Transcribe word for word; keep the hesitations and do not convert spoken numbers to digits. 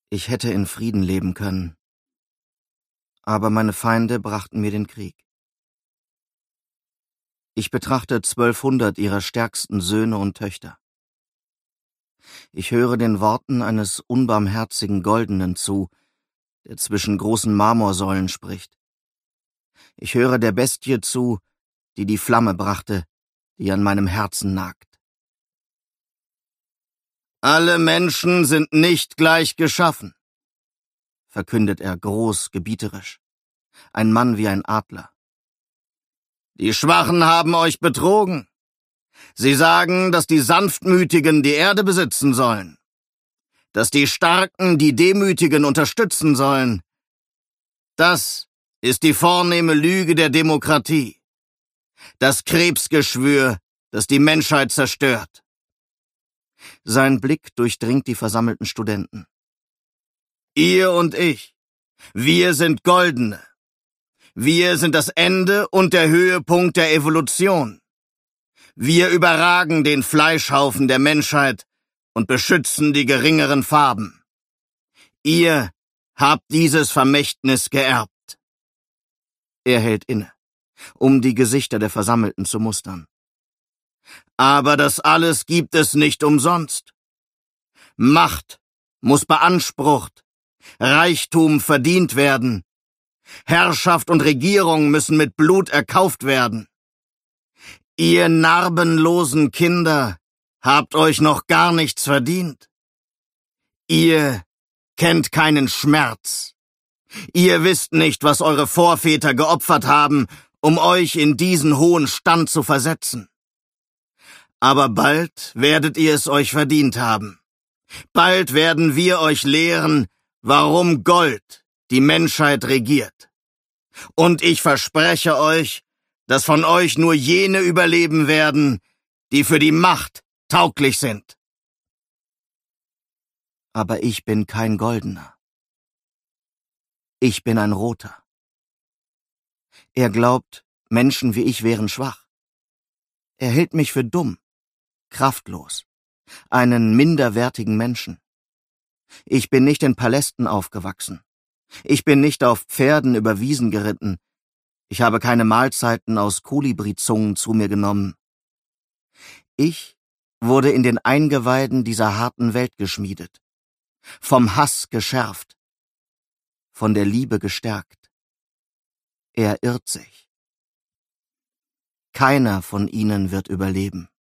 Ich hätte in Frieden leben können, aber meine Feinde brachten mir den Krieg. Ich betrachte zwölfhundert ihrer stärksten Söhne und Töchter. Ich höre den Worten eines unbarmherzigen Goldenen zu, der zwischen großen Marmorsäulen spricht. Ich höre der Bestie zu, die die Flamme brachte, die an meinem Herzen nagt. »Alle Menschen sind nicht gleich geschaffen«, verkündet er groß, gebieterisch, ein Mann wie ein Adler. »Die Schwachen haben euch betrogen. Sie sagen, dass die Sanftmütigen die Erde besitzen sollen, dass die Starken die Demütigen unterstützen sollen. Das ist die vornehme Lüge der Demokratie, das Krebsgeschwür, das die Menschheit zerstört.« Sein Blick durchdringt die versammelten Studenten. »Ihr und ich, wir sind Goldene. Wir sind das Ende und der Höhepunkt der Evolution. Wir überragen den Fleischhaufen der Menschheit und beschützen die geringeren Farben. Ihr habt dieses Vermächtnis geerbt.« Er hält inne, um die Gesichter der Versammelten zu mustern. »Aber das alles gibt es nicht umsonst. Macht muss beansprucht, Reichtum verdient werden. Herrschaft und Regierung müssen mit Blut erkauft werden. Ihr narbenlosen Kinder habt euch noch gar nichts verdient. Ihr kennt keinen Schmerz. Ihr wisst nicht, was eure Vorväter geopfert haben, um euch in diesen hohen Stand zu versetzen. Aber bald werdet ihr es euch verdient haben. Bald werden wir euch lehren, warum Gold die Menschheit regiert. Und ich verspreche euch, dass von euch nur jene überleben werden, die für die Macht tauglich sind.« Aber ich bin kein Goldener. Ich bin ein Roter. Er glaubt, Menschen wie ich wären schwach. Er hält mich für dumm, kraftlos, einen minderwertigen Menschen. Ich bin nicht in Palästen aufgewachsen. Ich bin nicht auf Pferden über Wiesen geritten. Ich habe keine Mahlzeiten aus Kolibrizungen zu mir genommen. Ich wurde in den Eingeweiden dieser harten Welt geschmiedet, vom Hass geschärft, von der Liebe gestärkt. Er irrt sich. Keiner von ihnen wird überleben.